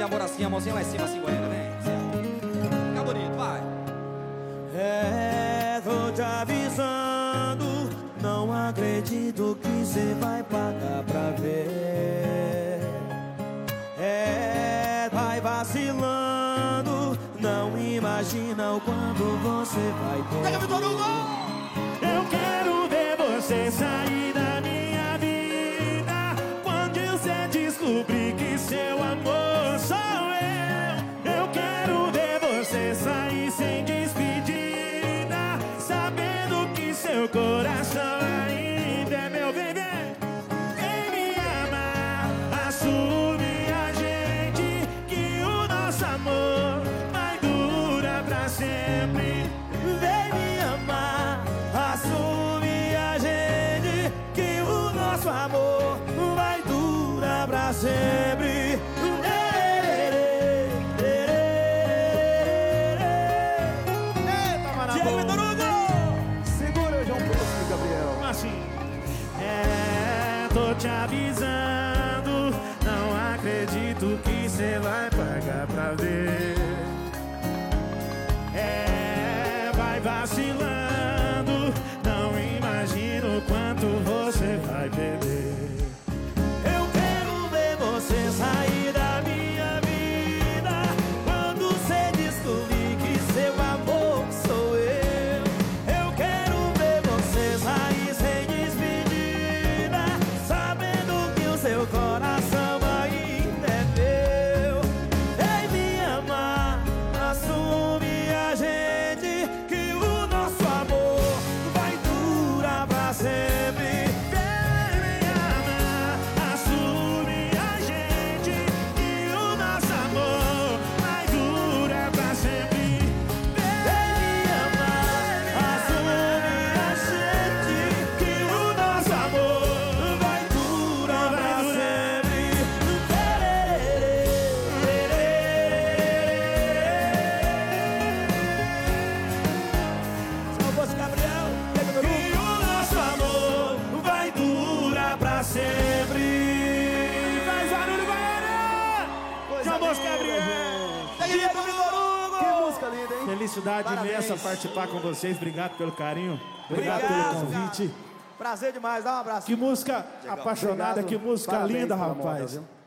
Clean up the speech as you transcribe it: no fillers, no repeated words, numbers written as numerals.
de amor assim, a mãozinha lá em cima, assim, Goiânia, vem. Fica bonito, vai. Tô te avisando, não acredito que cê vai pagar pra ver. Vai vacilando, não imagina o quanto você vai ter. Pega, Vitor Hugo! Eu quero ver você sair da minha vida quando você descobrir que seu amor sou eu. Eu quero ver você sair sem despedida, sabendo que seu coração ainda é meu. Vem, vem, vem me amar, assume a gente que o nosso amor vai durar pra sempre. Vem me amar, assume a gente que o nosso amor vai durar pra sempre. Diego Vitor Hugo! Segura, João Bosco, Gabriel. Assim, tô te avisando, não acredito que cê vai pagar pra ver. Vai vacilando, não imagino quanto você vai perder. Eu quero ver você sair da minha vida quando você descobrir que seu amor sou eu. Eu quero ver você sair sem despedida, sabendo que o seu coração ainda é meu. Vem me amar, assume a gente que o nosso amor vai durar pra sempre. Vem me amar, assume a gente que o nosso amor vai durar pra sempre. Vem me amar, assume a gente que o nosso amor vai durar pra sempre. João Bosco, Gabriel, pega meu E o nosso amor vai durar pra sempre. Faz barulho, Goiânia! João Bosco, Gabriel! Diego Vitor Hugo! Que música linda, hein? Felicidade Parabéns. imensa participar com vocês. Obrigado pelo carinho. Obrigado, Obrigado, pelo convite. Prazer demais, dá um abraço. Que música apaixonada, Obrigado. que música Parabéns linda, pela moda, rapaz. viu?